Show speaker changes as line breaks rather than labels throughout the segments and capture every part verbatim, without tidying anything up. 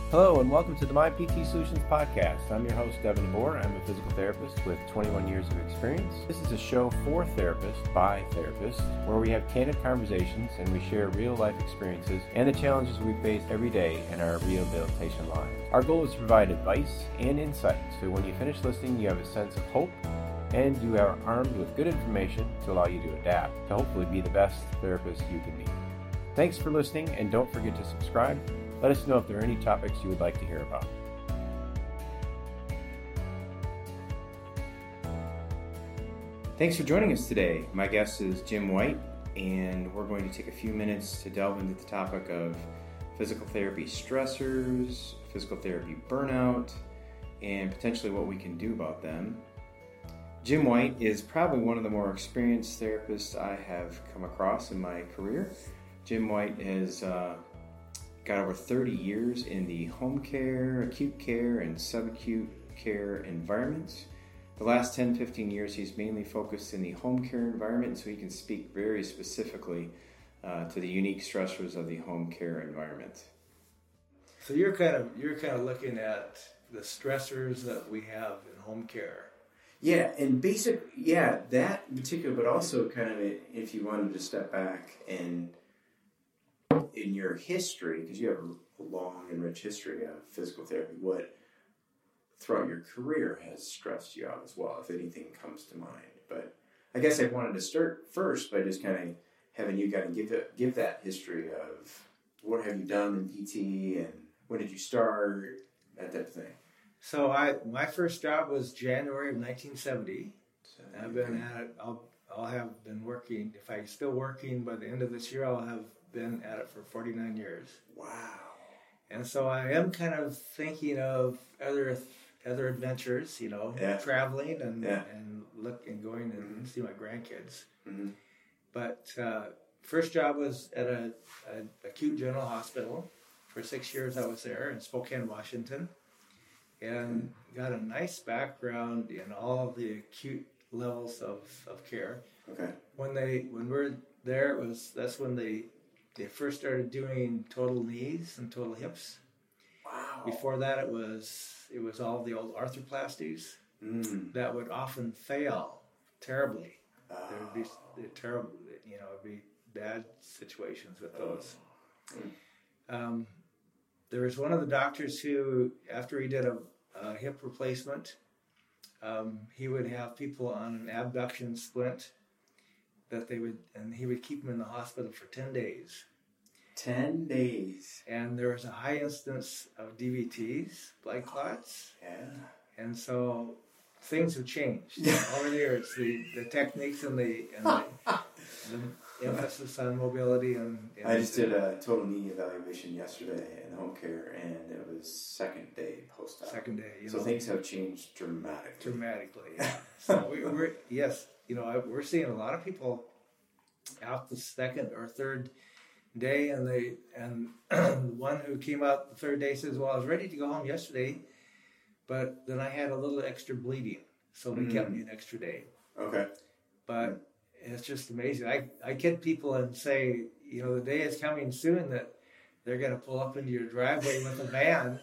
Hello and welcome to the My P T Solutions podcast. I'm your host, Devin DeBoer. I'm a physical therapist with twenty-one years of experience. This is a show for therapists, by therapists, where we have candid conversations and we share real-life experiences and the challenges we face every day in our rehabilitation lives. Our goal is to provide advice and insight so when you finish listening, you have a sense of hope and you are armed with good information to allow you to adapt, to hopefully be the best therapist you can be. Thanks for listening, and don't forget to subscribe. Let us know if there are any topics you would like to hear about. Thanks for joining us today. My guest is Jim White, and we're going to take a few minutes to delve into the topic of physical therapy stressors, physical therapy burnout, and potentially what we can do about them. Jim White is probably one of the more experienced therapists I have come across in my career. Jim White has uh, got over thirty years in the home care, acute care, and subacute care environments. The last ten, fifteen years, he's mainly focused in the home care environment, so he can speak very specifically uh, to the unique stressors of the home care environment.
So you're kind of you're kind of looking at the stressors that we have in home care.
Yeah, and basic, yeah, that in particular, but also kind of if you wanted to step back and in your history, because you have a long and rich history of physical therapy, what throughout your career has stressed you out as well, if anything comes to mind. But I guess I wanted to start first by just kind of having you kind of give it, give that history of what have you done in P T and when did you start, that type of thing.
So I my first job was January of nineteen seventy.
So,
and I've been at it. I'll I'll have been working. If I'm still working by the end of this year, I'll have been at it for forty-nine years.
Wow.
And so I am kind of thinking of other other adventures, you know,
yeah.
traveling and
yeah.
and look and going and mm-hmm. see my grandkids.
Mm-hmm.
But uh, first job was at a, a acute general hospital. For six years I was there in Spokane, Washington, and got a nice background in all of the acute levels of, of care.
Okay.
When they when we're there, it was that's when they They first started doing total knees and total hips.
Wow.
Before that, it was it was all the old arthroplasties
mm.
that would often fail terribly.
Oh.
There would be terrible, you know, it'd be bad situations with those.
Mm.
Um, there was one of the doctors who, after he did a, a hip replacement, um, he would have people on an abduction splint. That they would, and he would keep them in the hospital for ten days.
Ten days.
And there was a high instance of D V Ts, blood clots.
Yeah.
And so things have changed over the years. The the techniques and the and the, the emphasis on mobility and, and
I just did a total knee evaluation yesterday in home care, and it was second day post-op.
Second day. You
so
know,
things have changed dramatically.
Dramatically. Yeah. So we, we're yes. You know, we're seeing a lot of people out the second or third day, and they and the one who came out the third day says, "Well, I was ready to go home yesterday, but then I had a little extra bleeding, so they mm. kept me an extra day."
Okay.
But mm. it's just amazing. I I kid people and say, you know, the day is coming soon that they're going to pull up into your driveway with a van.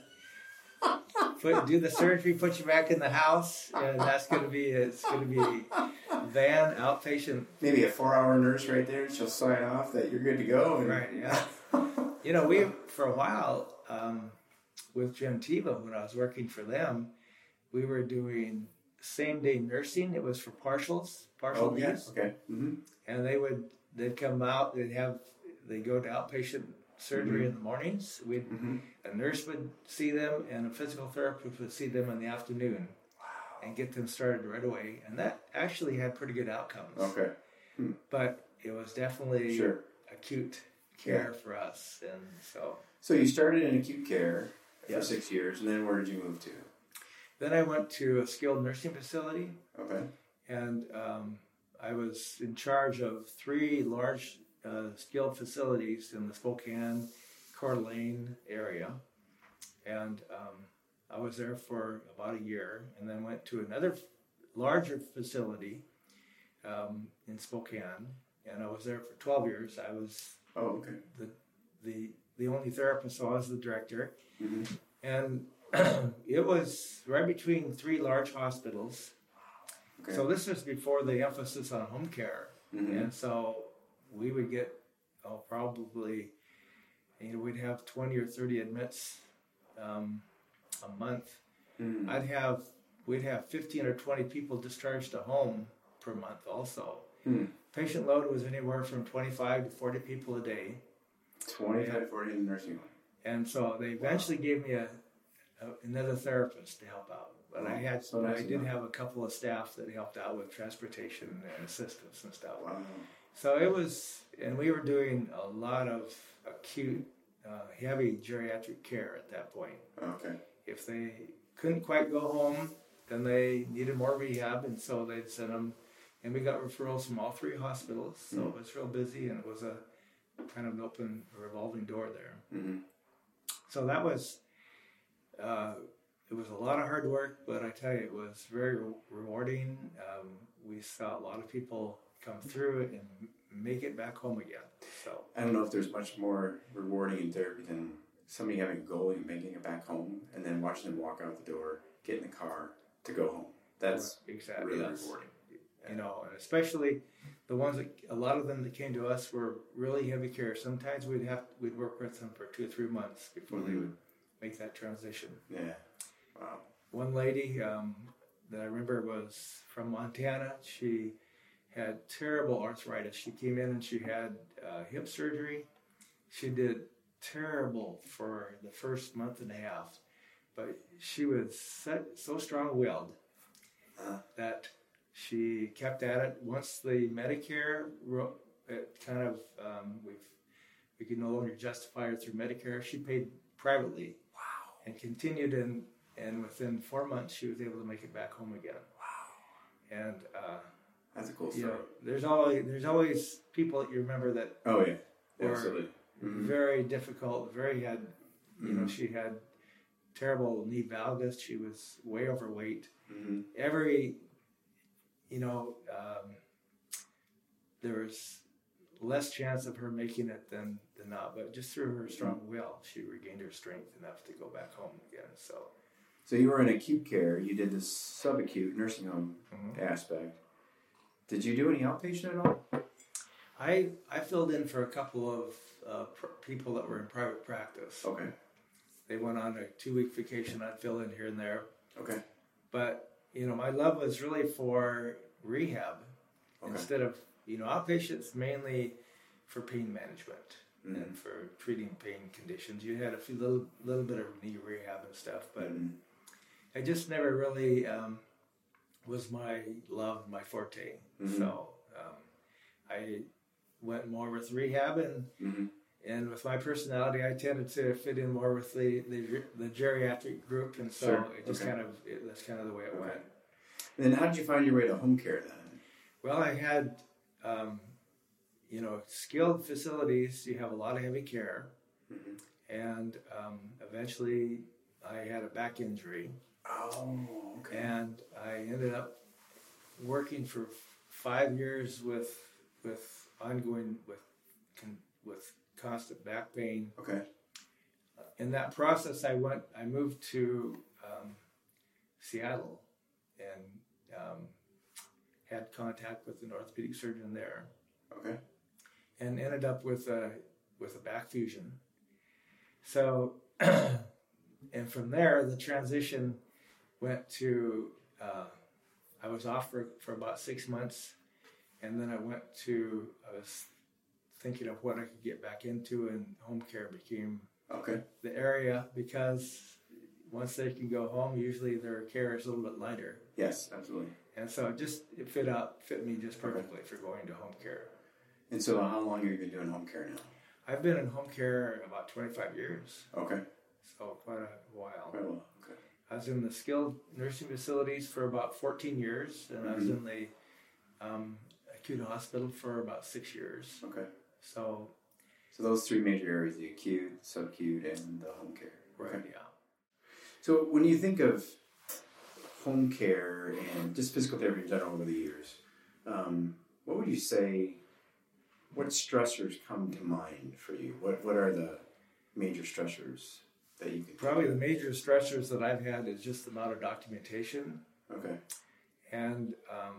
Put, do the surgery, put you back in the house, and that's going to be it's going to be van outpatient.
Maybe a four-hour nurse right there. She'll sign off that you're good to go. And...
Right. Yeah. You know, we for a while um, with Gentiva when I was working for them, we were doing same-day nursing. It was for partials, partial
oh,
needs.
Yes. Okay. Mm-hmm.
And they would they'd come out. They'd have they go to outpatient surgery mm-hmm. in the mornings. We'd,
mm-hmm.
A nurse would see them, and a physical therapist would see them in the afternoon.
Wow.
And get them started right away. And that actually had pretty good outcomes.
Okay. Hmm.
But it was definitely
sure.
acute care
yeah.
for us. And so
So you started in acute care for
yes.
six years, and then where did you move to?
Then I went to a skilled nursing facility.
Okay.
And um, I was in charge of three large uh, skilled facilities in the Spokane, Coeur d'Alene area. And um, I was there for about a year, and then went to another larger facility um, in Spokane, and I was there for twelve years. I was
oh, okay.
the the the only therapist, so I was the director.
Mm-hmm.
And it was right between three large hospitals.
Okay.
So this was before the emphasis on home care.
Mm-hmm.
And so we would get, oh, probably, you know, we'd have twenty or thirty admits um, a month.
Mm-hmm.
I'd have, we'd have fifteen or twenty people discharged to home per month also.
Mm-hmm.
Patient load was anywhere from twenty-five to forty people a day.
twenty-five to forty in the nursing home.
And so they eventually wow. gave me a, a another therapist to help out. But oh, I had, so nice I did enough. have a couple of staff that helped out with transportation and assistance and stuff.
Wow.
So it was, and we were doing a lot of acute, uh, heavy geriatric care at that point.
Okay.
If they couldn't quite go home, then they needed more rehab, and so they'd send them. And we got referrals from all three hospitals, so mm-hmm. it was real busy, and it was a kind of an open revolving door there.
Mm-hmm.
So that was, uh, it was a lot of hard work, but I tell you, it was very re- rewarding. Um, we saw a lot of people come through it and make it back home again. So
I don't know if there's much more rewarding in therapy than somebody having a goal and making it back home, and then watching them walk out the door, get in the car to go home. That's
exactly
really
that's,
rewarding.
You know, and especially the ones that, a lot of them that came to us were really heavy care. Sometimes we'd have, we'd work with them for two or three months before mm-hmm. they would make that transition.
Yeah. Wow.
One lady um, that I remember was from Montana. She had terrible arthritis. She came in and she had uh, hip surgery. She did terrible for the first month and a half, but she was so, so strong-willed uh. that she kept at it. Once the Medicare, it kind of, um, we've, we could no longer justify her through Medicare. She paid privately.
Wow.
And continued, in, and within four months, she was able to make it back home again.
Wow.
And, uh,
that's a cool story.
You know, there's always, there's always people that you remember that
oh, yeah.
were
absolutely. Mm-hmm.
very difficult, very had, you
mm-hmm.
know, she had terrible knee valgus. She was way overweight.
Mm-hmm.
Every, you know, um, there was less chance of her making it than, than not, but just through her strong will, she regained her strength enough to go back home again. So,
so you were in acute care. You did this subacute nursing home mm-hmm. aspect. Did you do any outpatient at all?
I I filled in for a couple of uh, pr- people that were in private practice.
Okay.
They went on a two-week vacation. I'd fill in here and there.
Okay.
But, you know, my love was really for rehab okay. instead of, you know, outpatients mainly for pain management mm-hmm. and for treating pain conditions. You had a few little little bit of knee rehab and stuff, but
mm-hmm.
I just never really um, was my love, my forte.
Mm-hmm.
So um, I went more with rehab, and
mm-hmm.
and with my personality, I tended to fit in more with the the, the geriatric group, and so
sure.
it just
okay.
kind of it, that's kind of the way it
okay.
went.
And then how did you find your way to home care then?
Well, I had, um, you know, skilled facilities. You have a lot of heavy care,
mm-hmm.
and um, eventually I had a back injury.
Oh, okay.
And I ended up working for five years with with ongoing with with constant back pain.
Okay.
In that process, I went. I moved to um, Seattle and um, had contact with an orthopedic surgeon there.
Okay.
And ended up with a with a back fusion. So, and from there, the transition went to. Uh, I was off for, for about six months, and then I went to. I was thinking of what I could get back into, and home care became
okay.
the area, because once they can go home, usually their care is a little bit lighter.
Yes, absolutely.
And so it just it fit up fit me just perfectly okay. for going to home care.
And so how long have you been doing home care now?
I've been in home care about twenty-five years.
Okay.
So quite a while.
Quite a while, okay.
I was in the skilled nursing facilities for about fourteen years, and mm-hmm. I was in the um, acute hospital for about six years.
Okay.
So,
so those three major areas, the acute, subacute, and the home care.
Right,
okay.
yeah.
So when you think of home care and just physical therapy in general over the years, um, what would you say, what stressors come to mind for you? What What are the major stressors that you could
Probably the major stressors that I've had is just the amount of documentation.
Okay.
And um,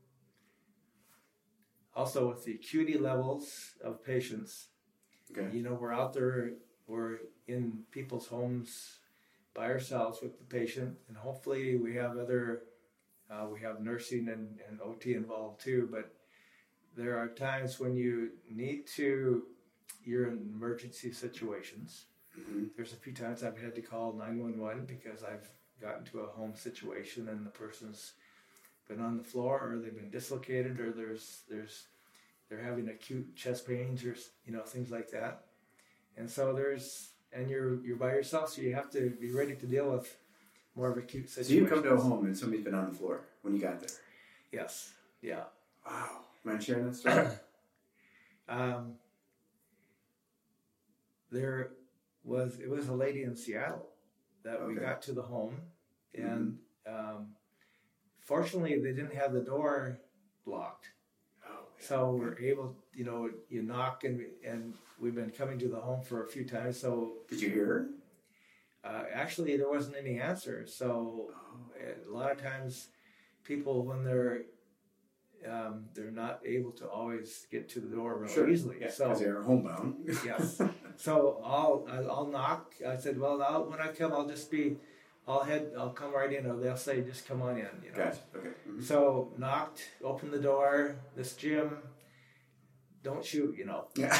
also with the acuity levels of patients.
Okay.
You know, we're out there, we're in people's homes by ourselves with the patient, and hopefully we have other, uh, we have nursing and, and O T involved too, but there are times when you need to, you're in emergency situations.
Mm-hmm.
There's a few times I've had to call nine one one because I've gotten to a home situation and the person's been on the floor, or they've been dislocated, or there's there's they're having acute chest pains, or you know, things like that. And so there's and you're you're by yourself, so you have to be ready to deal with more of acute situations.
So you come to a home and somebody's been on the floor when you got there.
Yes. Yeah.
Wow. Mind sharing that story?
um, there was it was a lady in Seattle that
Okay.
we got to the home, and mm-hmm. um, fortunately they didn't have the door locked.
Oh,
so we're able, you know, you knock and and we've been coming to the home for a few times. So
did you hear her?
Uh, actually, there wasn't any answer. So oh. a lot of times, people when they're um, they're not able to always get to the door real
sure.
easily.
Yeah,
so
because they're homebound.
Yes. So I'll I'll knock. I said, well, I'll, when I come, I'll just be, I'll head, I'll come right in, or they'll say, just come on in. You know.
Gotcha. Okay. Mm-hmm.
So knocked, opened the door. This Jim, don't shoot, you know.
Yeah.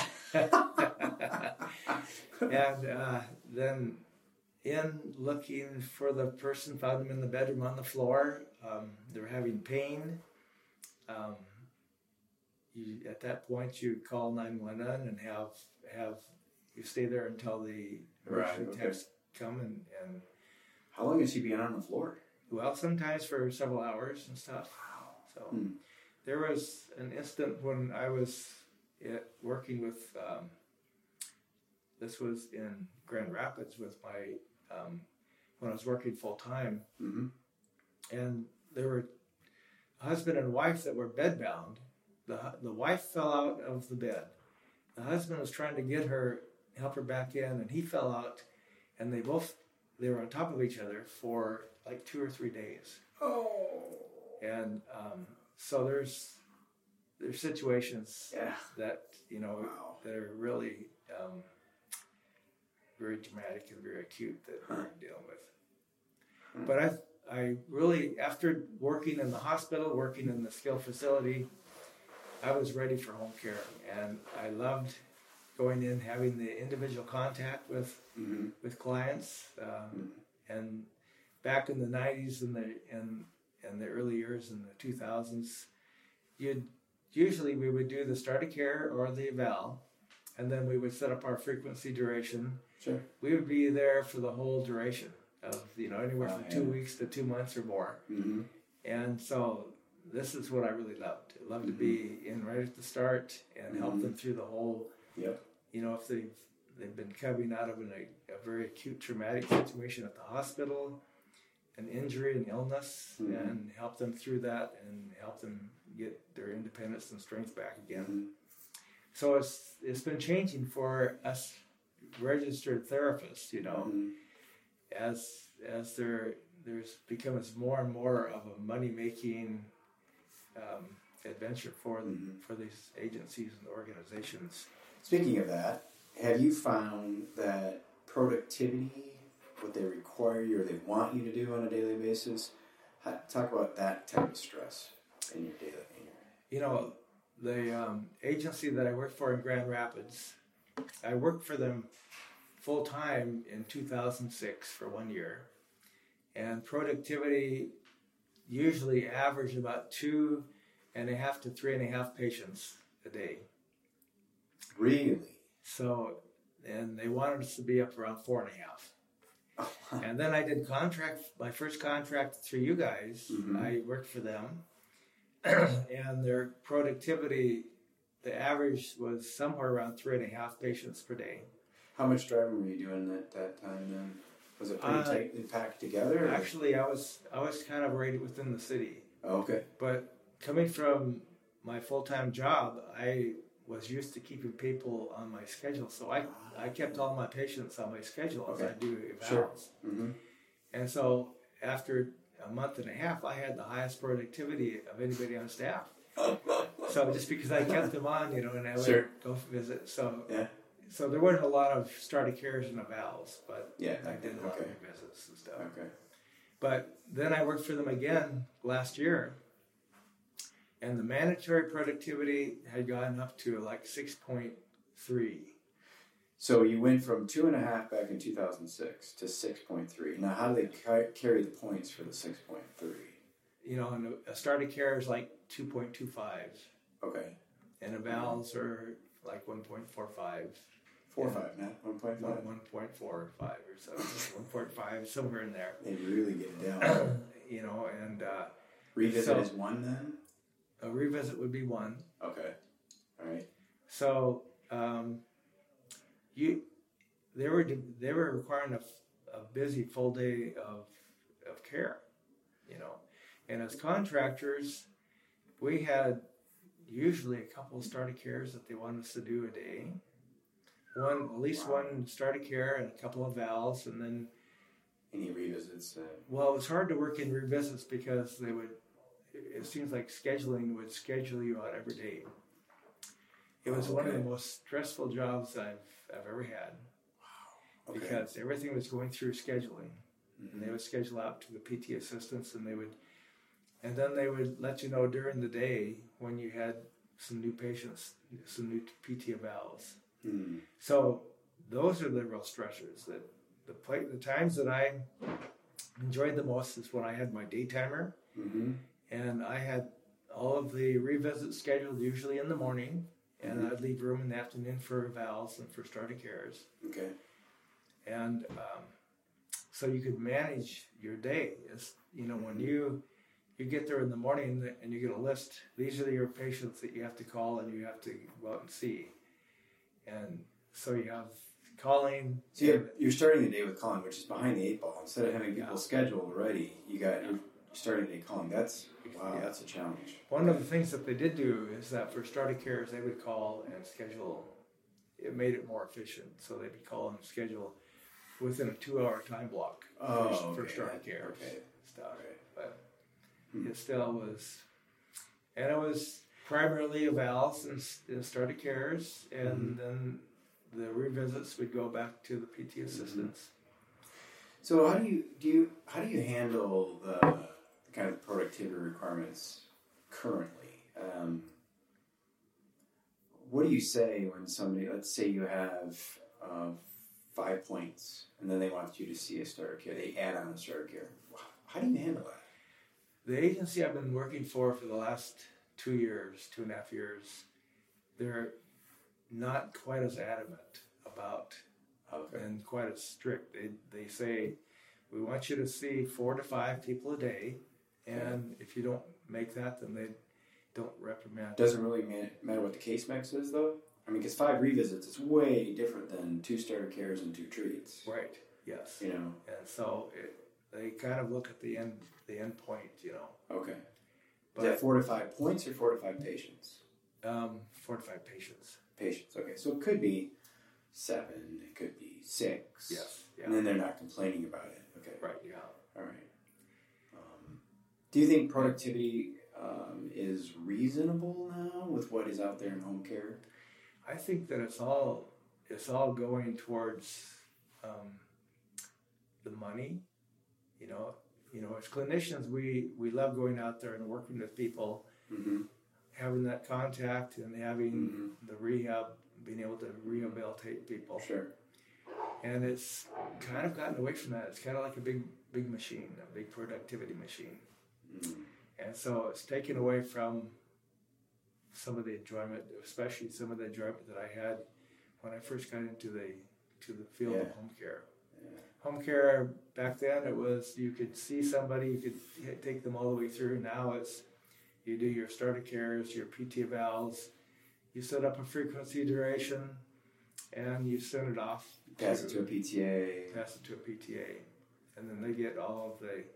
And uh, then in looking for the person, found them in the bedroom on the floor. Um, they're having pain. Um, you, at that point, you call nine one one and have have you stay there until the emergency
right, okay.
techs come and, and.
How long is he being on the floor?
Well, sometimes for several hours and stuff.
Wow.
So
hmm.
there was an instant when I was at, working with. Um, this was in Grand Rapids with my um, when I was working full time,
mm-hmm.
and there were a husband and wife that were bedbound. The the wife fell out of the bed. The husband was trying to get her, help her back in, and he fell out, and they both they were on top of each other for like two or three days.
Oh.
And um, so there's there's situations
yeah.
that you know
wow.
that are really um, very dramatic and very acute that
huh.
we're dealing with. Hmm. But I I really, after working in the hospital, working in the skilled facility, I was ready for home care, and I loved going in, having the individual contact with
mm-hmm.
with clients. Um, mm-hmm. And back in the nineties and the and and the early years in the two thousands, you'd usually we would do the start of care or the eval, and then we would set up our frequency duration.
Sure.
We would be there for the whole duration of, you know, anywhere from
oh,
two
yeah.
weeks to two months or more.
Mm-hmm.
And so this is what I really loved. I loved
mm-hmm.
to be in right at the start and mm-hmm. help them through the whole,
yep.
you know, if they've, they've been coming out of an, a, a very acute traumatic situation at the hospital, an injury, an illness, mm-hmm. and help them through that and help them get their independence and strength back again.
Mm-hmm.
So it's it's been changing for us registered therapists, you know,
mm-hmm.
as as there there's becomes more and more of a money making um, adventure for
mm-hmm.
for these agencies and organizations.
Speaking of that, have you found that productivity, what they require you or they want you to do on a daily basis, how, talk about that type of stress in your daily? In your...
You know, the um, agency that I work for in Grand Rapids, I worked for them full time in two thousand six for one year, and productivity usually averaged about two and a half to three and a half patients a day.
Really?
So, and they wanted us to be up around four and a half. Oh. And then I did contract, my first contract through you guys. Mm-hmm. I worked for them, and their productivity, the average was somewhere around three and a half patients per day.
How much driving were you doing at that time then? Was it pretty uh, tightly packed together? Or?
Actually, I was I was kind of right within the city.
Oh, okay.
But coming from my full-time job, I was used to keeping people on my schedule, so I, I kept all my patients on my schedule as
Okay.
I do evals.
Sure. Mm-hmm.
And so after a month and a half, I had the highest productivity of anybody on staff. So just because I kept them on, you know, and I would
Sure.
go for visit. So
Yeah.
so there wasn't a lot of starter cares and evals, but
Yeah.
I did a lot
Okay.
of visits and stuff.
Okay.
But then I worked for them again last year, and the mandatory productivity had gone up to like six point three.
So you went from two and a half back in two thousand six to six point three. Now, how do they ca- carry the points for the six point three?
You know, and a starter care is like two point two five,
Okay.
and evals are like one point four five.
Four or
Yeah.
five, not one point five.
one point four five or so, one point five, somewhere in there.
They really get it down.
You know, and uh,
Revisit
So-
is one then?
a revisit would be one.
Okay. All right.
So um, you, they were they were requiring a, a busy full day of of care, you know, and as contractors, we had usually a couple of starter cares that they wanted us to do a day. One, at least
Wow.
one starter care and a couple of valves, and then
Any revisits? Uh,
well, it was hard to work in revisits because they would. It seems like scheduling would schedule you out every day. It was one of the
Okay.
most stressful jobs I've I've ever had
okay.
because everything was going through scheduling, and
Mhm.
they would schedule out to the P T assistants, and they would, and then they would let you know during the day when you had some new patients, some new P T evals.
Hmm.
So those are the real stressors. That the play, the times that I enjoyed the most is when I had my day timer.
Mm-hmm.
And I had all of the revisits scheduled usually in the morning, and
Mhm.
I'd leave room in the afternoon for evals and for starter cares.
Okay.
And um, so you could manage your day. It's, you know, when you you get there in the morning and you get a list, these are your patients that you have to call and you have to go out and see. And so you have calling.
So you're, you're starting the day with calling, which is behind the eight ball. Instead of having people
Yeah.
scheduled already, you got you're starting the day calling. That's wow.
Yeah.
That's a challenge.
One of the things that they did do is that for starter cares, they would call and schedule. It made it more efficient, so they'd call and schedule within a two-hour time block
Oh,
for, for
okay.
starter cares
Okay.
stuff.
Okay.
But
Hmm.
it still was, and it was primarily evals and, and starter cares, and
Mhm.
then the revisits would go back to the P T assistants.
So how do you do you how do you handle the, the kind of productivity requirements currently? Um, what do you say when somebody, let's say you have uh, five points, and then they want you to see a starter care, they add on a starter care. How do you handle that?
The agency I've been working for for the last two years, two and a half years, they're not quite as adamant about
Okay.
and quite as strict. They they say we want you to see four to five people a day, and if you don't make that, then they don't reprimand.
Doesn't really ma- matter what the case mix is, though. I mean, because five revisits is way different than two starter cares and two treats.
Right. Yes.
You know.
And so it, they kind of look at the end the end point, you know.
Okay. Is
But
that four to five points or four to five patients?
um, four to five patients.
Patients. Okay, so it could be seven. It could be six.
Yes. Yeah.
And then they're not complaining about it. Okay.
Right. Yeah.
All right. Um, do you think productivity um, is reasonable now with what is out there in home care?
I think that it's all it's all going towards um, the money. You know, you know, as clinicians, we we love going out there and working with people,
Mm-hmm.
having that contact and having
Mm-hmm.
the rehab, being able to rehabilitate people.
Sure.
And it's kind of gotten away from that. It's kind of like a big big machine, a big productivity machine.
Mm.
And so it's taken away from some of the enjoyment, especially some of the enjoyment that I had when I first got into the to the field
Yeah.
of home care.
Yeah.
Home care back then, it was you could see somebody, you could hit- take them all the way through. Now it's you do your starter cares, your P T evals, you set up a frequency duration, and you send it off.
Pass it to a P T A.
pass it to a P T A, and then they get all of the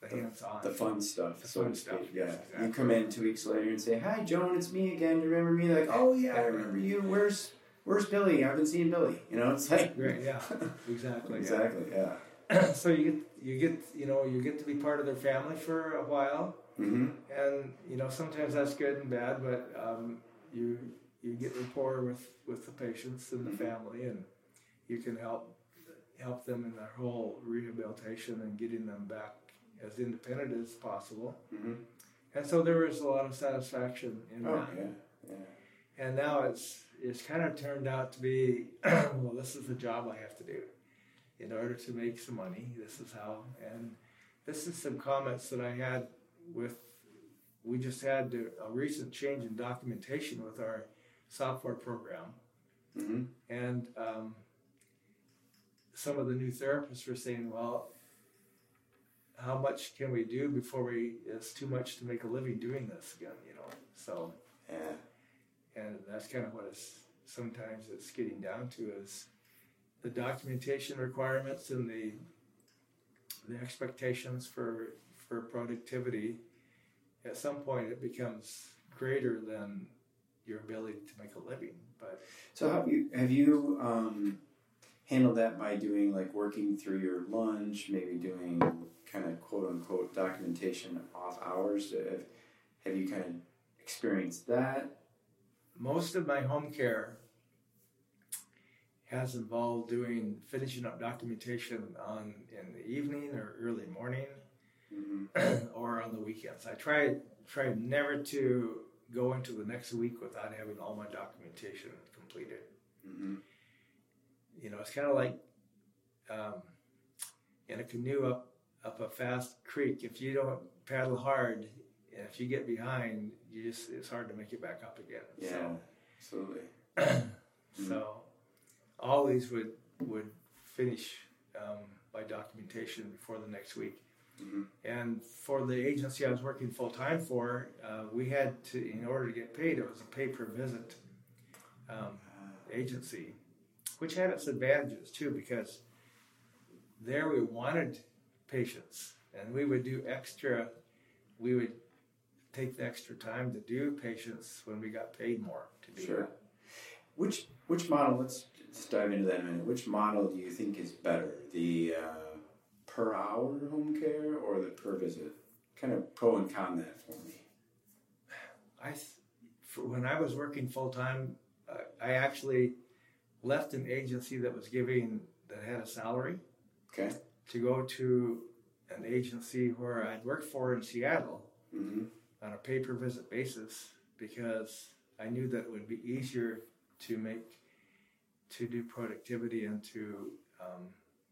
the hands-on.
The fun stuff.
The
so
fun
to
stuff,
speak.
yes,
Yeah.
exactly.
You come in two weeks later and say, "Hi, Joan, it's me again. Do you remember me?" They're like, "Oh yeah, I remember you. Where's Where's Billy? I've been seeing Billy." You know, it's like
Right, yeah, exactly.
exactly, yeah.
yeah. So you get you get you know you get to be part of their family for a while,
Mm-hmm.
and you know sometimes that's good and bad, but um, you you get rapport with, with the patients and the
Mm-hmm.
family, and you can help help them in their whole rehabilitation and getting them back as independent as possible.
Mm-hmm.
And so there was a lot of satisfaction in
Oh
that.
yeah, yeah.
And now it's it's kind of turned out to be, well, this is the job I have to do in order to make some money. This is how, and this is some comments that I had with, we just had a recent change in documentation with our software program.
Mm-hmm.
And um, some of the new therapists were saying, well, how much can we do before we, it's too much to make a living doing this again, you know? So,
Yeah.
and that's kind of what it's, sometimes it's getting down to is the documentation requirements and the the expectations for for productivity. At some point it becomes greater than your ability to make a living. But
So have you have you um, handled that by doing like working through your lunch, maybe doing kind of quote unquote documentation off hours? Have, have you kind of experienced that?
most of my home care has involved doing finishing up documentation on in the evening or early morning,
Mm-hmm.
or on the weekends. I try try never to go into the next week without having all my documentation completed.
Mm-hmm.
You know, it's kind of like um, in a canoe up up a fast creek. If you don't paddle hard, and if you get behind, you just it's hard to make it back up again.
Yeah, absolutely.
So, so always would would finish um, my documentation before the next week.
Mm-hmm.
And for the agency I was working full time for, uh, we had to, in order to get paid, it was a pay per visit um, agency, which had its advantages too, because there we wanted patients, and we would do extra. We would take the extra time to do patients when we got paid more to do
Sure.
that.
Which which model? Let's just dive into that in a minute. Which model do you think is better, the uh, per hour home care or the per visit? Kind of pro and con that for me.
I, th- for when I was working full time, uh, I actually left an agency that was giving that had a salary
Okay.
to go to an agency where I'd worked for in Seattle
Mm-hmm.
on a pay per visit basis, because I knew that it would be easier to make to do productivity and to um,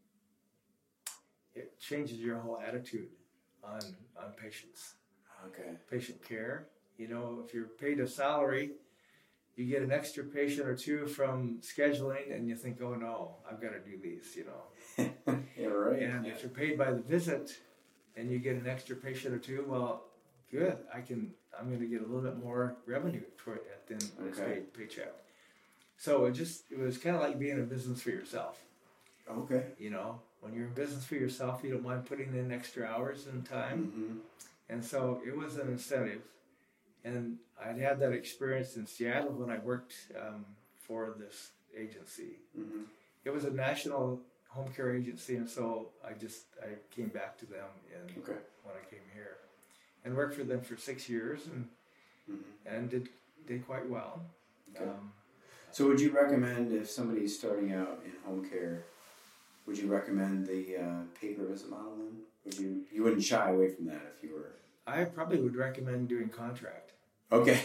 it changes your whole attitude on on patients.
Okay.
Patient care. You know, if you're paid a salary, you get an extra patient or two from scheduling, and you think, oh no, I've got to do these, you know.
Yeah, right.
And if you're paid by the visit and you get an extra patient or two, well, good. I can, I'm going to get a little bit more revenue toward at the end of this
Okay.
pay, paycheck. So it just, it was kind of like being in business for yourself.
Okay.
You know, when you're in business for yourself, you don't mind putting in extra hours and time.
Mm-hmm.
And so it was an incentive. And I'd had that experience in Seattle when I worked um, for this agency.
Mm-hmm.
It was a national home care agency, and so I just I came back to them in,
Okay.
when I came here, and worked for them for six years, and
Mm-hmm.
and did did quite well.
Okay.
Um,
So would you recommend, if somebody's starting out in home care, would you recommend the uh, pay per visit model then? Would you you wouldn't shy away from that if you were?
I probably would recommend doing contract.
Okay.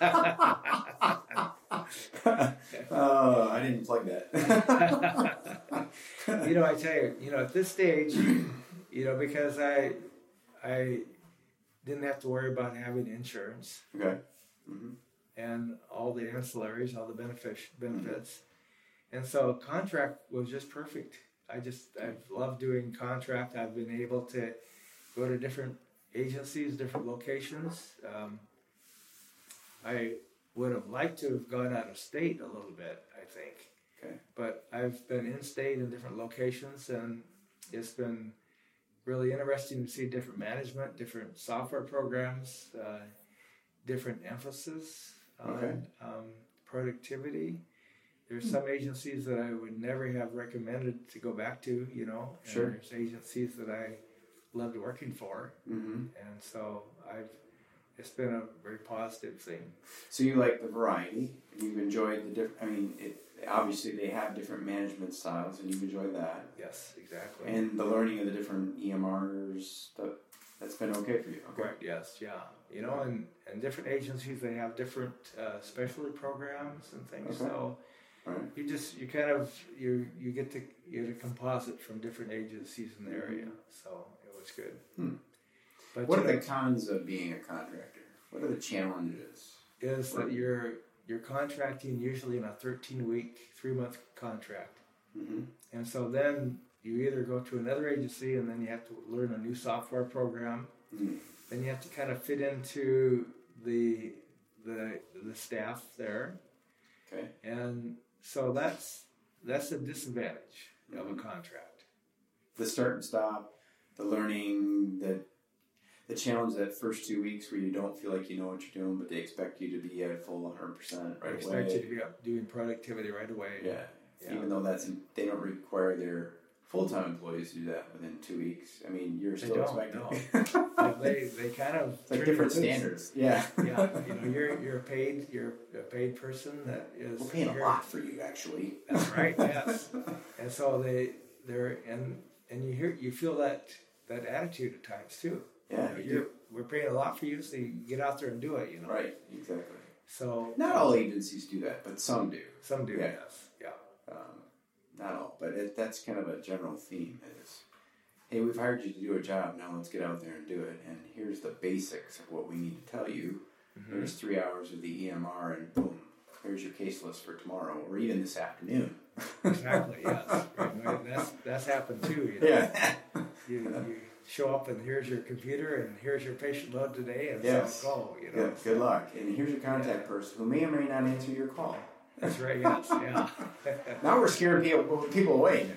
Oh, I didn't plug that.
You know, I tell you, you know, at this stage, you know, because I I didn't have to worry about having insurance
Okay. Mm-hmm.
and all the ancillaries, all the benefits, benefits. And so contract was just perfect. I just, I've loved doing contract. I've been able to go to different agencies, different locations. Um, I would have liked to have gone out of state a little bit, I think.
Okay.
But I've been in state in different locations, and it's been really interesting to see different management, different software programs, uh, different emphasis on
Okay.
um, productivity. There's some agencies that I would never have recommended to go back to, you know. And
Sure.
there's agencies that I loved working for,
Mm-hmm.
and so I've. It's been a very positive thing.
So you like the variety, and you've enjoyed the different. I mean, it, obviously they have different management styles, and you've enjoyed that.
Yes, exactly.
And the learning of the different E M Rs, that, that's been okay for you. Okay.
Correct. Yes. Yeah. You know, and, and different agencies, they have different uh, specialty programs and things.
Okay.
So
All right.
you just you kind of you you get to you get a composite from different agencies in the area. So it was good.
Hmm.
But
What
you
are
know,
the cons of being a contractor? What are the challenges?
is that you're you're contracting usually in a thirteen week, three month contract,
Mm-hmm.
and so then you either go to another agency and then you have to learn a new software program.
Mm-hmm.
Then you have to kind of fit into the the the staff there,
Okay.
and so that's that's a disadvantage of a contract.
The start and stop, the learning, the the challenge that first two weeks where you don't feel like you know what you're doing, but they expect you to be at full one hundred percent
I
right
expect
away.
you to be up doing productivity right away.
Yeah.
Yeah.
Even though that's they don't require their full-time employees to do that within two weeks. I mean, you're
They
still
don't,
expected.
no. Yeah, they they kind of
It's like
turn
different
it loose.
standards. Yeah.
Yeah, you know, you're you're paid you're a paid person that is.
We're paying a
you're-
lot for you, actually.
That's right. Yes, and so they they're and and you hear you feel that that attitude at times too.
Yeah.
You know, you're, we're paying a lot for you, so you get out there and do it. You know.
Right. Exactly.
So
Not all agencies do that, but some do.
some do.
Yeah.
Yes. Yeah.
Um, not all, but it, that's kind of a general theme is, hey, we've hired you to do a job, now let's get out there and do it, and here's the basics of what we need to tell you.
Mm-hmm.
Here's three hours of the E M R, and boom, here's your case list for tomorrow, or even this afternoon.
Exactly. Yes. Right. Well, That's that's happened too. You know?
Yeah.
You, you show up and here's your computer and here's your patient load today and
Yes.
so go. You know.
Good, good luck. And here's your contact
Yeah.
person who may or may not answer your call.
That's right. Yes. Yeah.
Now we're scaring people, people away.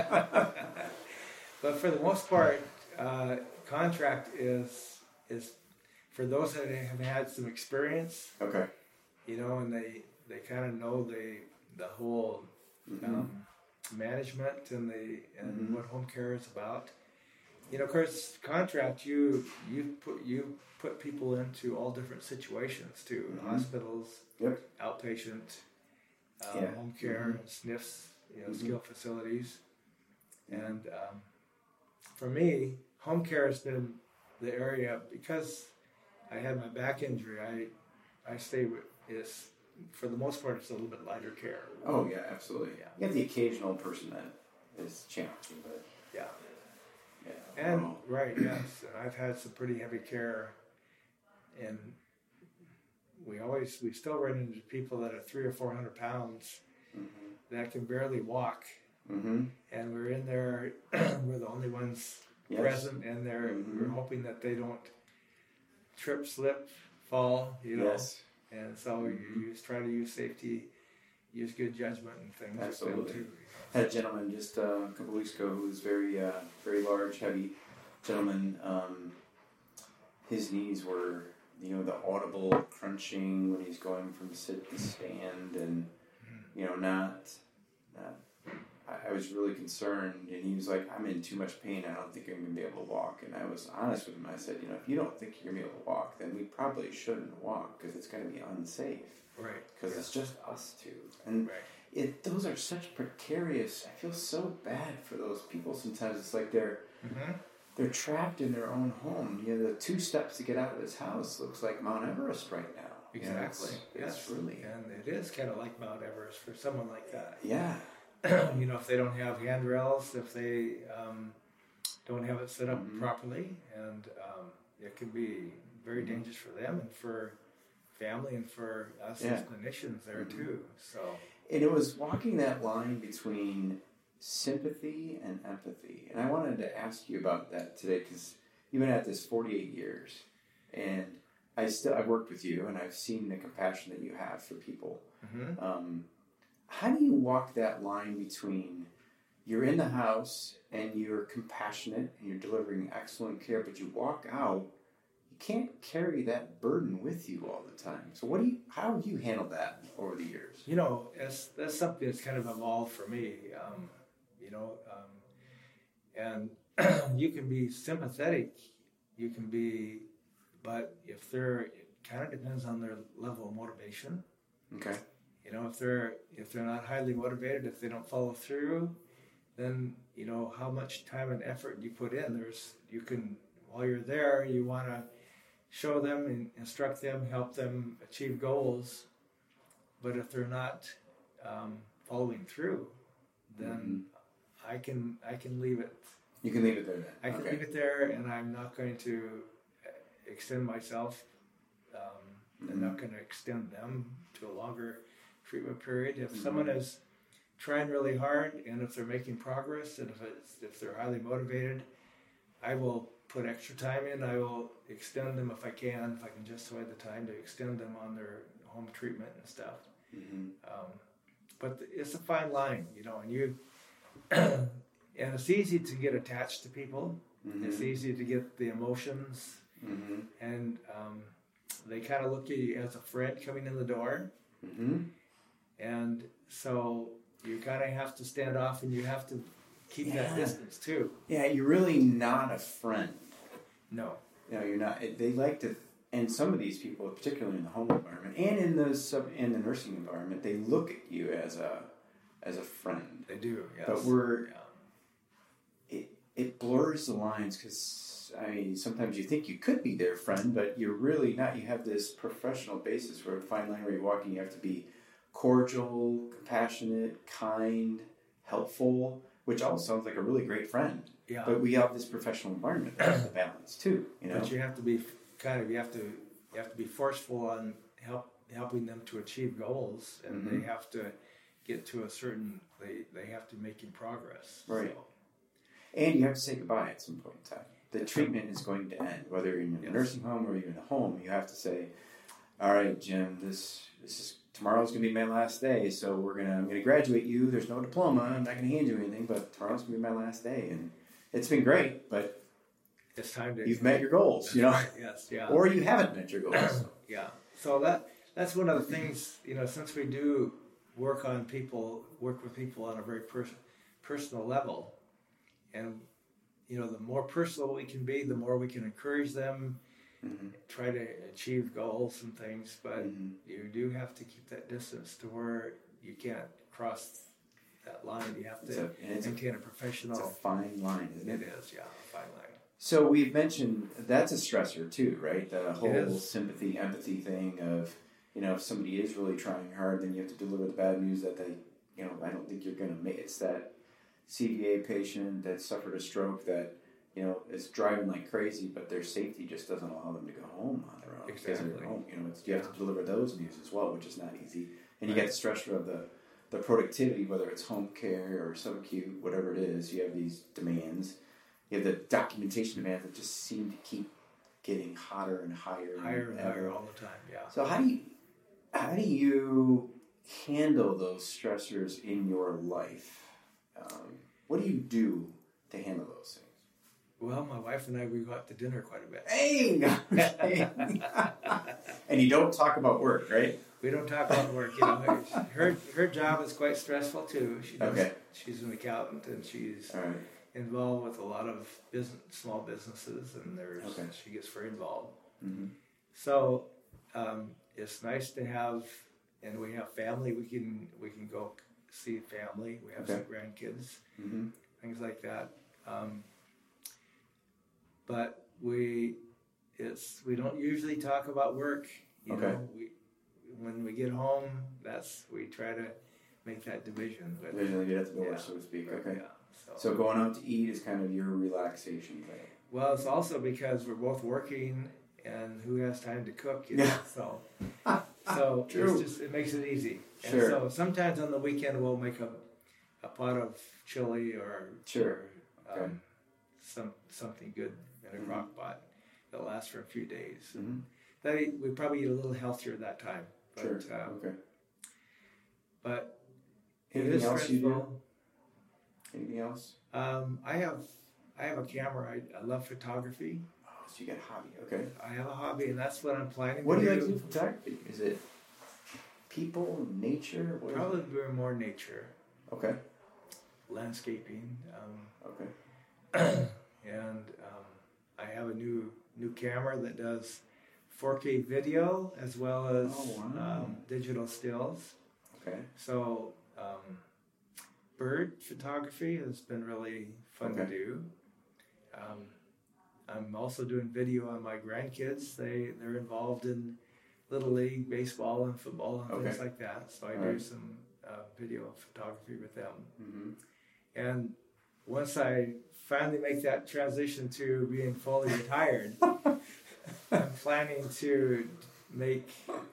But for the most part, uh, contract is is for those that have had some experience,
Okay.
you know, and they they kind of know the the whole um, management and the and
Mhm.
what home care is about. You know, of course, contract you you put you put people into all different situations too,
Mhm.
hospitals,
Yep.
outpatient, uh,
Yeah.
home care, S N Fs, you know,
Mhm.
skilled facilities, and um, for me, home care has been the area because I had my back injury. I I stay with is for the most part it's a little bit lighter care.
Oh, yeah, absolutely.
Yeah.
You have the occasional person that is challenging, but
Yeah.
yeah.
And
overall.
right, yes, and I've had some pretty heavy care, and we always we still run into people that are three or four hundred pounds
Mhm.
that can barely walk,
Mm-hmm.
and we're in there, we're the only ones
Yes.
present, and they're
Mhm.
we're hoping that they don't trip, slip, fall, you know,
Yes.
and so you use try to use safety, use good judgment and things with them
Absolutely.
too.
Had a gentleman just uh, a couple weeks ago who was very, uh, very large, heavy gentleman. Um, his knees were, you know, the audible crunching when he's going from sit to stand, and you know, not. not I, I was really concerned, and he was like, "I'm in too much pain. I don't think I'm gonna be able to walk." And I was honest with him. I said, "You know, if you don't think you're gonna be able to walk, then we probably shouldn't walk because it's gonna be unsafe.
Right.
Because it's just us two." And
Right.
it those are such precarious. I feel so bad for those people sometimes. It's like they're
Mm-hmm.
they're trapped in their own home. You know, the two steps to get out of his house looks like Mount Everest right now. You know,
Exactly.
it's,
Yes.
it's really
And it is kind of like Mount Everest for someone like that.
yeah.
You know, if they don't have handrails, if they um, don't have it set up
Mhm.
properly, and um, it can be very
Mhm.
dangerous for them and for family and for us
Yeah.
as clinicians there
Mhm.
too. So
And it was walking that line between sympathy and empathy. And I wanted to ask you about that today because you've been at this forty-eight years, and I still I've worked with you, and I've seen the compassion that you have for people.
mhm.
Um, how do you walk that line between you're in the house and you're compassionate and you're delivering excellent care, but you walk out, you can't carry that burden with you all the time. So what do you, how have you handled that over the years?
You know, that's, that's something that's kind of evolved for me, um, you know, um, and you can be sympathetic, you can be, but if they're, it kind of depends on their level of motivation.
Okay.
You know, if they're, if they're not highly motivated, if they don't follow through, then, you know, how much time and effort you put in, there's, you can, while you're there, you want to show them and instruct them, help them achieve goals. But if they're not um, following through, then mm-hmm. I can, I can leave it.
You can leave it there then.
I can
okay.
leave it there, and I'm not going to extend myself. Um, mm-hmm. I'm not going to extend them to a longer treatment period. If mm-hmm. someone is trying really hard, and if they're making progress, and if it's, if they're highly motivated, I will put extra time in. I will extend them if I can, if I can justify the time to extend them on their home treatment and stuff.
Mm-hmm.
Um, but it's a fine line, you know, and you, and it's easy to get attached to people. Mm-hmm. It's easy to get the emotions,
mm-hmm.
and um, they kind of look at you as a friend coming in the door.
Mm-hmm.
And so you kind of have to stand off, and you have to keep
yeah.
that distance too.
Yeah, you're really not a friend.
No.
No, you're not. They like to, and some of these people, particularly in the home environment and in the sub, in the nursing environment, they look at you as a as a friend.
They do. Yes.
But we're
yeah.
it it blurs the lines because I mean sometimes you think you could be their friend, but you're really not. You have this professional basis where a fine line where you're walking. You have to be cordial, compassionate, kind, helpful, which all sounds like a really great friend.
Yeah.
But we have this professional environment that has the balance too. You know.
But you have to be kind of you have to you have to be forceful on help helping them to achieve goals, and
mm-hmm.
they have to get to a certain they they have to make in progress.
Right.
So.
And you have to say goodbye at some point in time. The treatment is going to end, whether you're in a
yes.
nursing home or you're in a home. You have to say, "All right, Jim, this this is tomorrow's going to be my last day. So we're gonna I'm gonna graduate you. There's no diploma. I'm not going to hand you anything, but tomorrow's going to be my last day." And it's been great, but
it's time to
you've met your goals, you know.
Right. Yes, yeah.
Or you haven't met your goals.
Yeah. So that that's one of the things, you know, since we do work on people, work with people on a very pers- personal level, and you know, the more personal we can be, the more we can encourage them, mm-hmm. try to achieve goals and things. But mm-hmm. you do have to keep that distance to where you can't cross that line. You have to it's a, it's maintain a, a professional.
It's a fine line, isn't it?
It is, yeah, a fine line.
So we've mentioned that's a stressor too, right? The whole sympathy, empathy thing of, you know, if somebody is really trying hard, then you have to deliver the bad news that they, you know, I don't think you're going to make. It's that C V A patient that suffered a stroke that, you know, is driving like crazy, but their safety just doesn't allow them to go home on their own.
Exactly.
Because home. You know, it's, you have to deliver those news as well, which is not easy. And you right. get the stressor of the, the productivity, whether it's home care or subacute, whatever it is. You have these demands. You have the documentation demands that just seem to keep getting hotter and higher,
higher
and
and higher
ever.
all the time. Yeah.
So how do you how do you handle those stressors in your life? Um, what do you do to handle those things?
Well, my wife and I, we go out to dinner quite a bit.
Hey! And you don't talk about work, right?
We don't talk about work. You know, her her job is quite stressful too. She does,
okay.
She's an accountant, and she's
all right.
involved with a lot of business, small businesses, and there's
okay.
she gets very involved.
Mm-hmm.
So um, it's nice to have, and we have family. We can we can go see family. We have
okay.
some grandkids,
mm-hmm.
things like that. Um, but we it's we don't usually talk about work. You
okay.
know, we when we get home, that's we try to make that division. But
division get at the door,
yeah,
so to speak.
right,
Okay.
Yeah, so.
so going out to eat is kind of your relaxation thing.
Well, it's also because we're both working, and who has time to cook? You know?
Yeah.
So, so
True.
it's just it makes it easy.
Sure.
And so sometimes on the weekend we'll make a a pot of chili or
sure.
or,
okay.
um, some something good in a
mm-hmm.
crock pot that lasts for a few days.
Mm-hmm.
That we probably eat a little healthier that time. But,
sure.
Um,
okay.
But
anything else
stressful.
you do? Anything else?
Um, I have I have a camera. I, I love photography.
Oh, so you got a hobby. Okay.
I have a hobby, and that's what I'm planning
What
to
do you
do.
like to do for photography? Is it people, nature? What is
Probably
it?
doing more nature,
Okay.
landscaping, um,
Okay.
and um, I have a new new camera that does four K video as well as
Oh, wow.
um, digital stills.
Okay.
So um, bird photography has been really fun to
Okay.
do. Um, I'm also doing video on my grandkids. They they're involved in little league baseball and football and things
Okay.
like that. So I
All
do
right.
some uh, video photography with them.
Mm-hmm.
And once I finally make that transition to being fully retired, I'm planning to make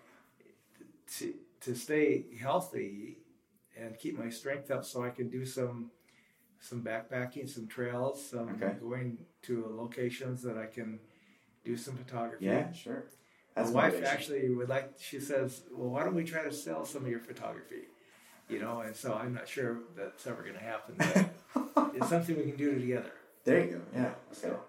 to to stay healthy and keep my strength up so I can do some some backpacking, some trails, some
Okay.
going to locations that I can do some photography.
Yeah, sure. That's
My wife
motivation.
actually would like, she says, well, why don't we try to sell some of your photography? You know, and so I'm not sure that's ever going to happen, but it's something we can do together.
There you go. Yeah. Okay.
So,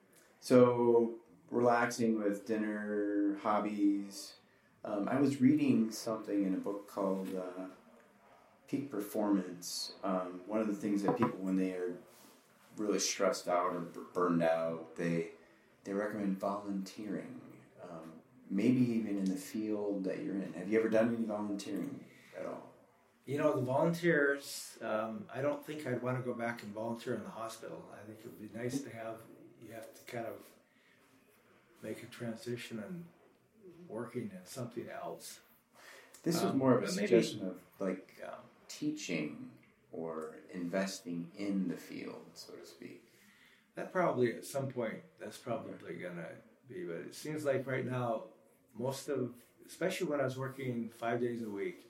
So relaxing with dinner, hobbies. Um, I was reading something in a book called uh, Peak Performance. Um, one of the things that people, when they are really stressed out or b- burned out, they they recommend volunteering. Um, maybe even in the field that you're in. Have you ever done any volunteering at all?
you know, the volunteers, um, I don't think I'd want to go back and volunteer in the hospital. I think it would be nice to have, you have to kind of make a transition and working in something else.
This was
Um,
more of a
but maybe-
suggestion of like
Yeah.
teaching or investing in the field, so to speak.
That probably at some point, that's probably gonna be, but it seems like right now, most of, especially when I was working five days a week,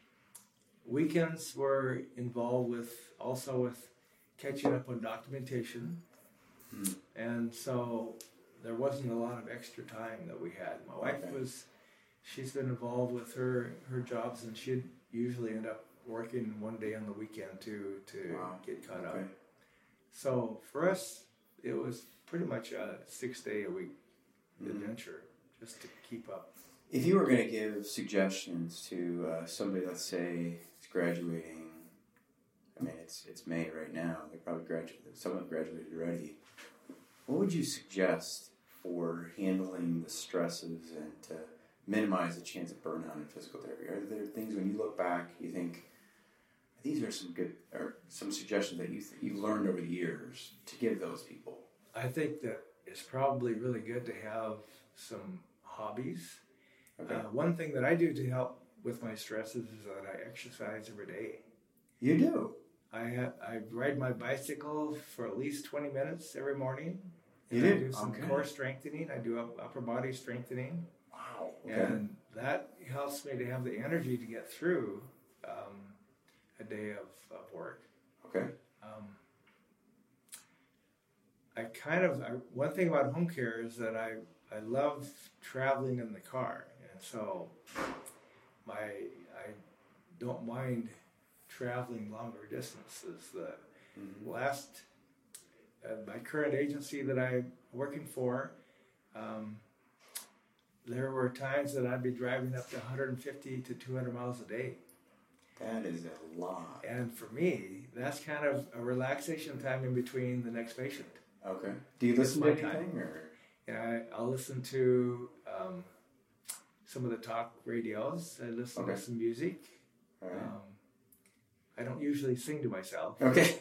weekends were involved with, also with catching up on documentation.
Hmm.
And so there wasn't a lot of extra time that we had. My wife
Okay.
was, she's been involved with her, her jobs, and she'd usually end up working one day on the weekend to, to
Wow.
get caught up.
Okay.
So for us, it was pretty much a six day a week
Mhm.
adventure just to keep up.
If you were going to give suggestions to uh, somebody, let's say, is graduating, I mean, it's it's May right now. They probably graduated. Someone graduated already. What would you suggest for handling the stresses and to minimize the chance of burnout in physical therapy? Are there things when you look back, you think these are some good or some suggestions that you th- you've learned over the years to give those people?
I think that it's probably really good to have some hobbies.
Okay,
Uh, one thing that I do to help with my stresses is that I exercise every day.
you do.
I ha- I ride my bicycle for at least twenty minutes every morning.
You
And I
do?
do some
Okay.
core strengthening. I do up- upper body strengthening.
Wow. Okay.
And that helps me to have the energy to get through um, a day of, of work.
Okay.
Um, I kind of, I, one thing about home care is that I, I love traveling in the car. And so my, I don't mind traveling longer distances. The
Mhm.
last, uh, my current agency that I'm working for, um, there were times that I'd be driving up to one hundred fifty to two hundred miles a day.
That is a lot.
And for me, that's kind of a relaxation time in between the next patient.
Okay. Do you
It's
listen to
my
anything
time.
or?
And I, I'll listen to um, some of the talk radios. I listen
Okay.
to some music.
All right.
Um, I don't usually sing to myself.
Okay.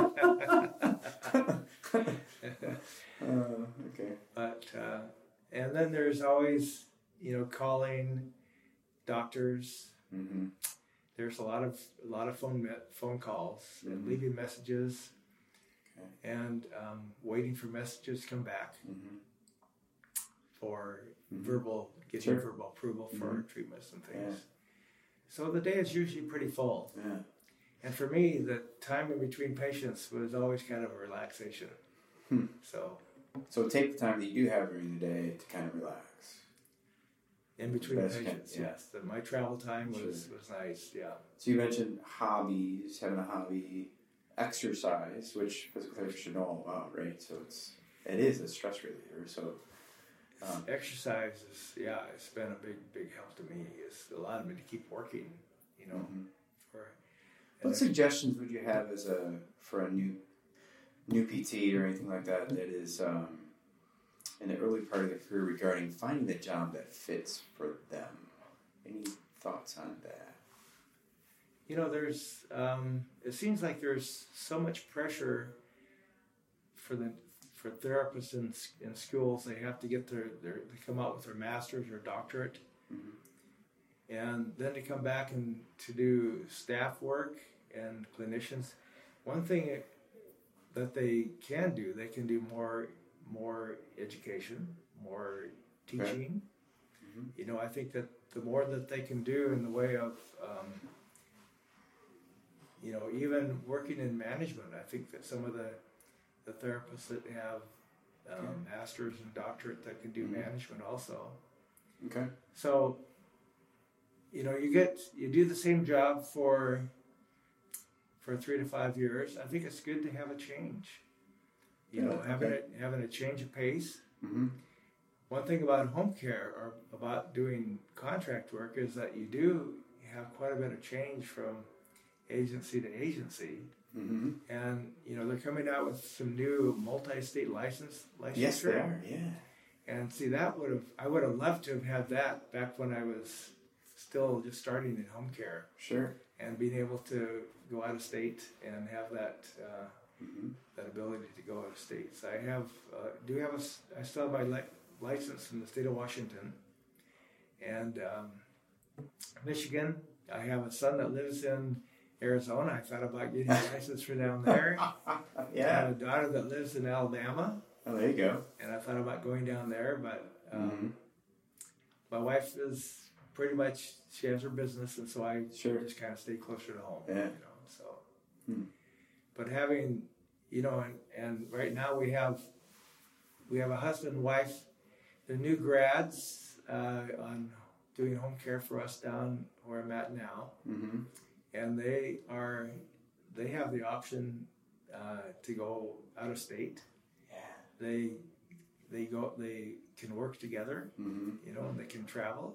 Uh, okay.
But uh, and then there's always, you know, calling doctors.
Mm-hmm.
There's a lot of a lot of phone me- phone calls and
Mhm.
leaving messages,
Okay.
and um, waiting for messages to come back
Mm-hmm.
for
Mhm.
verbal getting
Sure.
verbal approval for
Mhm.
treatments and things.
Yeah.
So the day is usually pretty full,
Yeah.
and for me, the time in between patients was always kind of a relaxation.
Hmm.
So
So take the time that you do have during the day to kind of relax.
in between
Best
patients,
can- yeah.
yes, the, my travel time was
Sure.
was nice. Yeah.
So you mentioned hobbies, having a hobby. exercise, which physical therapists should know all about, right? So it's it is a stress reliever. So um,
exercise is yeah, it's been a big big help to me. It's allowed me to keep working, you know.
Mm-hmm.
For
what suggestions would you have as a for a new new P T or anything like that that is um, in the early part of their career regarding finding the job that fits for them? Any thoughts on that?
You know, there's um, it seems like there's so much pressure for the for therapists in in schools. They have to get their, their they come out with their master's or doctorate, mm-hmm. and then to come back and to do staff work and clinicians. One thing that they can do, they can do more more education, more teaching.
Okay. Mm-hmm.
You know, I think that the more that they can do in the way of um, you know, even working in management, I think that some of the the therapists that have um, okay. masters and doctorate that can do mm-hmm. management also.
Okay.
So, you know, you get you do the same job for for three to five years. I think it's good to have a change. You yeah, know, having okay. a having a change of pace.
Mm-hmm.
One thing about home care or about doing contract work is that you do have quite a bit of change from agency to agency.
Mm-hmm.
And, you know, they're coming out with some new multi-state license licensure.
Yes, they are, yeah.
And see, that would have, I would have loved to have had that back when I was still just starting in home care.
Sure.
And being able to go out of state and have that uh,
mm-hmm.
that ability to go out of state. So I have, uh, do have a, I still have my li- license in the state of Washington. And um, Michigan, I have a son that lives in Arizona. I thought about getting a license for down there.
Yeah.
I have a daughter that lives in Alabama.
Oh, there you go.
And I thought about going down there, but um,
mm-hmm.
my wife is pretty much, she has her business, and so I
sure.
just kind of stay closer to home.
Yeah.
You know, so.
Hmm.
But having, you know, and, and right now we have, we have a husband and wife. They're new grads uh, on doing home care for us down where I'm at now.
Mm-hmm.
And they are, they have the option uh, to go out of state.
Yeah.
They, they go, they can work together,
mm-hmm.
you know, and they can travel.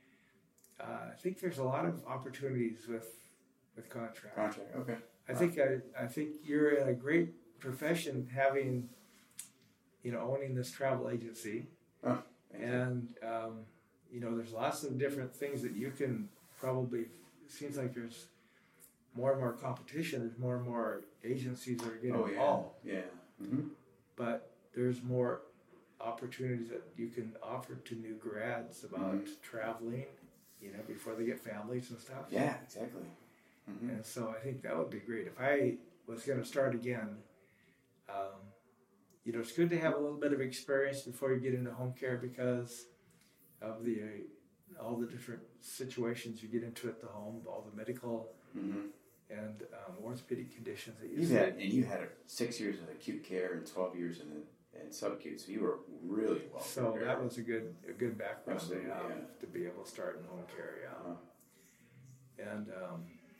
Uh, I think there's a lot of opportunities with, with contract.
Contract, okay.
I
wow.
think I, I think you're in a great profession having, you know, owning this travel agency.
Oh,
and, um, you know, there's lots of different things that you can probably, it seems like there's more and more competition. There's more and more agencies that are getting
oh, yeah.
involved.
Yeah. Mm-hmm.
But there's more opportunities that you can offer to new grads about
mm-hmm.
traveling, you know, before they get families and stuff.
Yeah, exactly. Mm-hmm.
And so I think that would be great. If I was going to start again, um, you know, it's good to have a little bit of experience before you get into home care because of the uh, all the different situations you get into at the home, all the medical
mm-hmm.
and um, orthopedic conditions that you
You've
see.
had, and you had six years in acute care and twelve years in the, in subacute, so you were really well
So
prepared.
that was a good a good background to
Absolutely,
have
yeah.
to be able to start in home care, yeah.
Uh-huh.
And um,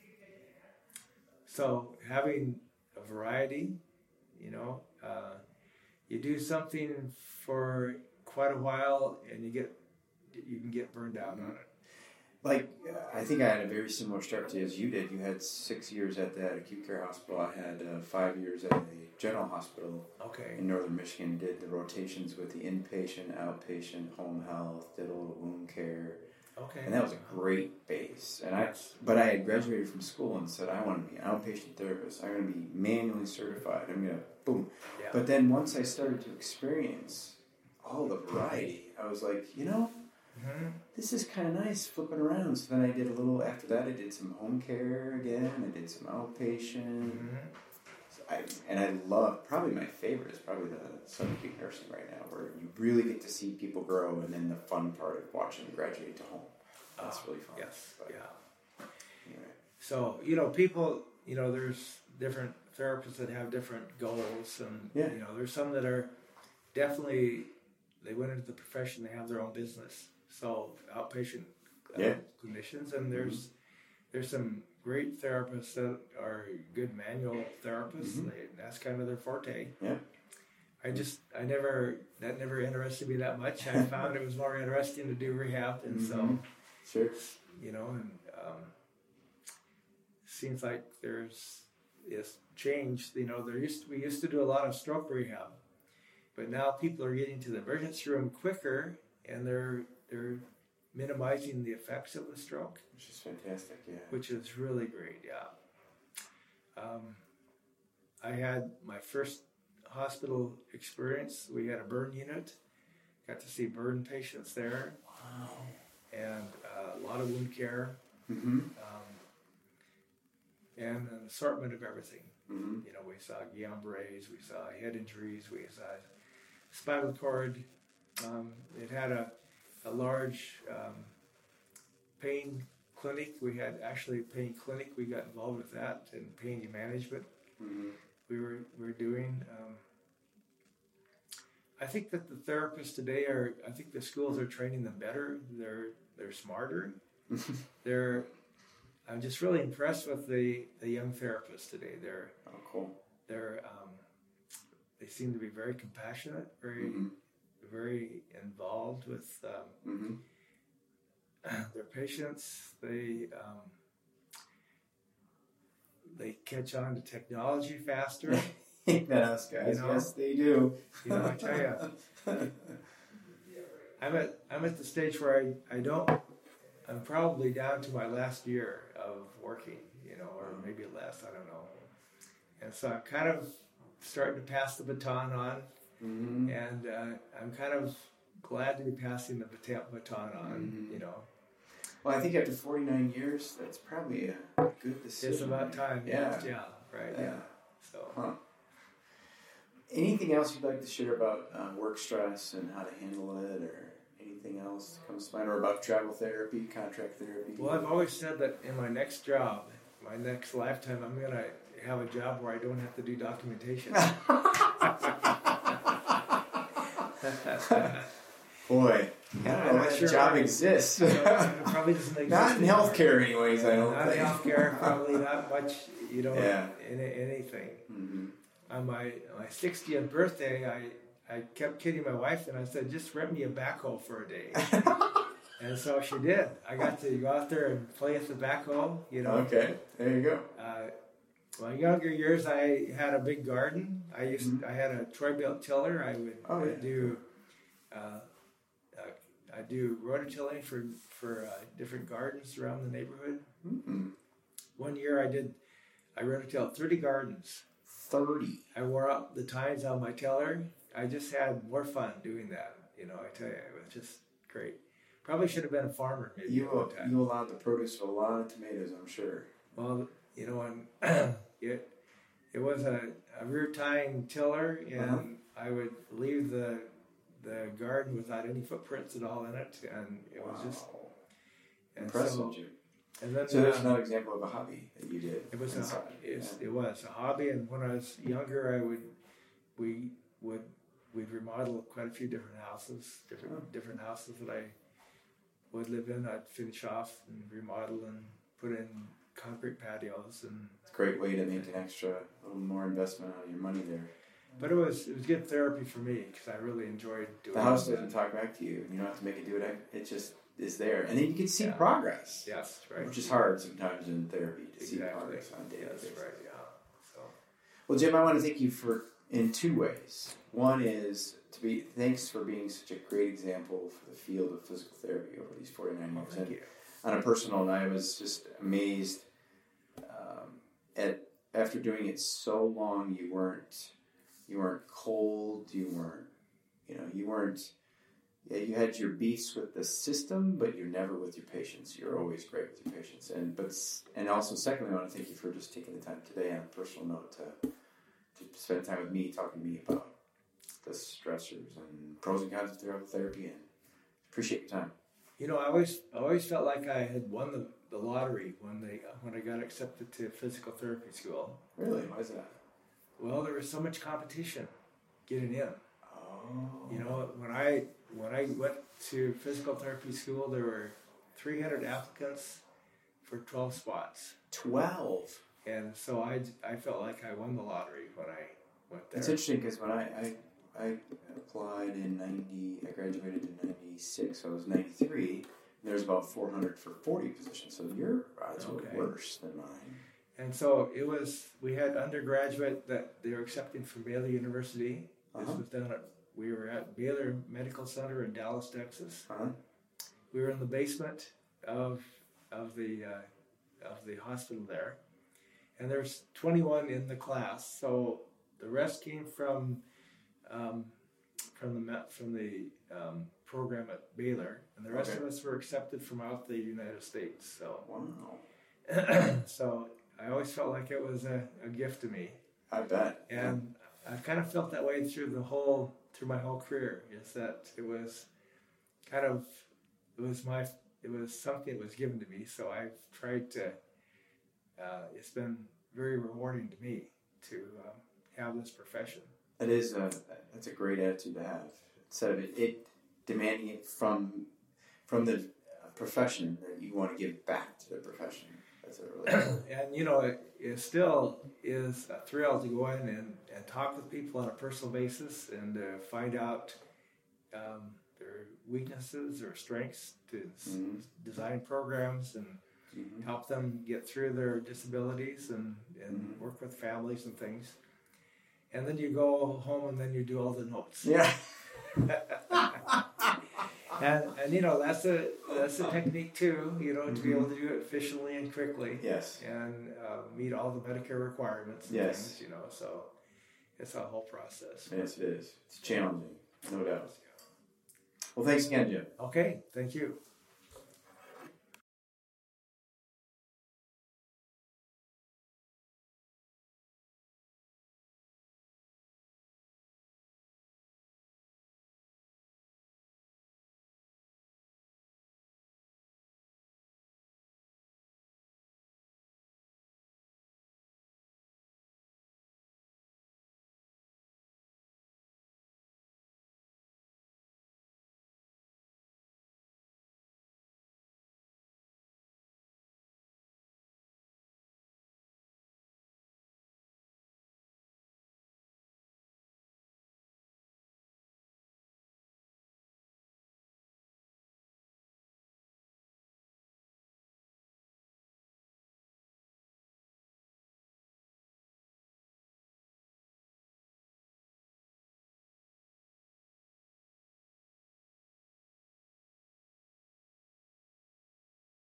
so having a variety, you know, uh, you do something for quite a while and you get you can get burned out on it.
Like, I think I had a very similar start to as you did. You had six years at that acute care hospital. I had uh, five years at a general hospital
Okay.
in northern Michigan. Did the rotations with the inpatient, outpatient, home health, did a little wound care.
Okay.
And that was a great base. And I,
Yes.
But I had graduated from school and said, I want to be an outpatient therapist. I'm going to be manually certified. I'm going to, boom.
Yeah.
But then once I started to experience all the variety, I was like, you know,
Mm-hmm.
this is kind of nice flipping around. So then I did a little, after that I did some home care again. I did some outpatient.
Mm-hmm.
So I, and I love, probably my favorite is probably the subacute nursing right now, where you really get to see people grow and then the fun part of watching them graduate to home. That's
Uh,
really fun.
Yes,
But
yeah.
Anyway.
So, you know, people, you know, there's different therapists that have different goals. And,
Yeah.
you know, there's some that are definitely, they went into the profession, they have their own business. So, outpatient uh,
Yeah.
clinicians. And there's, mm-hmm. there's some great therapists that are good manual therapists.
Mhm.
They, that's kind of their forte.
Yeah.
I just, I never, that never interested me that much. I found it was more interesting to do rehab. And so,
Mhm. Sure.
you know, and um, seems like there's this change. You know, there used to, we used to do a lot of stroke rehab, but now people are getting to the emergency room quicker, and they're they're minimizing the effects of the stroke,
Which is fantastic, yeah.
which is really great. Yeah. Um, I had my first hospital experience. We had a burn unit. Got to see burn patients there.
Wow.
And uh, a lot of wound care,
Mm-hmm.
um, and an assortment of everything.
Mm-hmm.
You know, we saw Guillain-Barrés, we saw head injuries, we saw spinal cord. Um, it had a, a large um, pain clinic. We had actually a pain clinic. We got involved with that and pain management.
Mm-hmm.
We were we were doing. Um, I think that the therapists today are. I think the schools are training them better. They're they're smarter. They're. I'm just really impressed with the, the young therapists today. They're
Oh, cool.
they're um, they seem to be very compassionate, very
Mm-hmm.
very involved with um,
Mm-hmm.
their patients. They um, they catch on to technology faster.
Ain't that us, guys?
You know?
Yes, they do.
You know, I tell you, I'm at I'm at the stage where I, I don't. I'm probably down to my last year of working, you know, or maybe less. I don't know. And so I'm kind of starting to pass the baton on,
Mm-hmm.
and uh, I'm kind of glad to be passing the bata- baton on.
Mhm.
You know,
Well, I think after forty-nine years, that's probably a good decision.
it's about time.
Yeah.
Yeah. Right.
Yeah.
Yeah. So.
Huh. Anything else you'd like to share about uh, work stress and how to handle it, or anything else that comes to mind, or about travel therapy, contract therapy?
Well, I've always said that in my next job, my next lifetime, I'm going to have a job where I don't have to do documentation.
Boy, I
Yeah,
don't
I'm
know
not
that
sure
job
why.
exists.
So, it probably doesn't exist
Not in
anymore.
healthcare, anyways. I don't
Not in
think.
healthcare, probably not much. You know,
Yeah.
in anything.
Mm-hmm.
On my my sixtieth birthday, I I kept kidding my wife, and I said, "Just rent me a backhoe for a day." And so she did. I got to go out there and play with the backhoe. You know.
Okay, there you go.
Uh, my younger years, I had a big garden. I used
Mhm.
I had a Troy-Bilt tiller. I would
Oh,
uh,
yeah.
do uh, uh, I do rototilling for for uh, different gardens around the neighborhood.
Mm-hmm.
One year, I did I rototilled thirty gardens.
Thirty.
I wore out the tines on my tiller. I just had more fun doing that. You know, I tell you, it was just great. Probably should have been a farmer maybe
You
at one time.
you allowed the produce of a lot of tomatoes, I'm sure.
Well, you know, and it it was a, a rear tying tiller, and
Uh-huh.
I would leave the the garden without any footprints at all in it, and it was just
Wow.
and
Impressive,
so,
Jim.
and then
So that's
uh,
another example of a hobby that you did.
it was a
inside.
it's,
Yeah.
it was a hobby, and when I was younger, I would we would we'd remodel quite a few different houses, different
Oh.
different houses that I would live in. I'd finish off and remodel and put in concrete patios, and
It's a great way to make an extra, a little more investment out of your money there.
but it was it was good therapy for me because I really enjoyed doing
The house
that.
doesn't talk back to you. You don't have to make it do it. It just is there, and then you can see
Yeah.
progress,
Yes, right.
which is hard sometimes in therapy to see
Exactly.
progress on a daily
Yes,
basis.
right. Yeah. So
Well, Jim, I want to thank you for in two ways. One is to be thanks for being such a great example for the field of physical therapy over these forty-nine
well,
years.
thank
And
you.
on a personal note, I was just amazed um, at after doing it so long. You weren't you weren't cold. You weren't you know you weren't. Yeah, you had your beefs with the system, but you're never with your patients. You're always great with your patients. And but and also, secondly, I want to thank you for just taking the time today on a personal note to to spend time with me, talking to me about the stressors and pros and cons of ther- therapy, and appreciate your time.
You know, I always I always felt like I had won the, the lottery when they when I got accepted to physical therapy school.
Really? Why is that?
Well, there was so much competition getting in.
Oh.
You know, when I when I went to physical therapy school, there were three hundred applicants for twelve spots.
Twelve.
And so I, I felt like I won the lottery when I went there.
It's interesting because when I, I I applied in ninety, I graduated in ninety-six, so I was ninety-three. And there's about four hundred for forty positions, so your odds
Okay.
were worse than mine.
And so it was, we had undergraduate that they were accepting from Baylor University. This
Uh-huh.
was done at, we were at Baylor Medical Center in Dallas, Texas.
Uh-huh.
We were in the basement of of the uh, of the hospital there, and there's twenty-one in the class. So the rest came from um, from the me- from the um, program at Baylor, and the rest
Okay.
of us were accepted from out the United States. So
Wow.
so I always felt like it was a, a gift to me,
I bet.
and I kind of felt that way through the whole through my whole career. Is that it was kind of it was my it was something that was given to me. So I've tried to. Uh, it's been very rewarding to me to um, have this profession.
That is a that's a great attitude to have. Instead of it, it demanding it from from the profession, that you want to give back to the profession. That's a really
And you know, it, it still is a thrill to go in and, and talk with people on a personal basis and uh, find out um, their weaknesses or strengths to s-
Mhm.
design programs and
Mhm.
help them get through their disabilities and, and
Mhm.
work with families and things. And then you go home and then you do all the notes.
Yeah.
And, and you know, that's a that's a technique too, you know, to be able to do it efficiently and quickly.
Yes.
And uh, meet all the Medicare requirements and
Yes.
things, you know, so it's a whole process.
Yes, it is. It's challenging, no doubt. Well, thanks again, Jim.
Okay, thank you.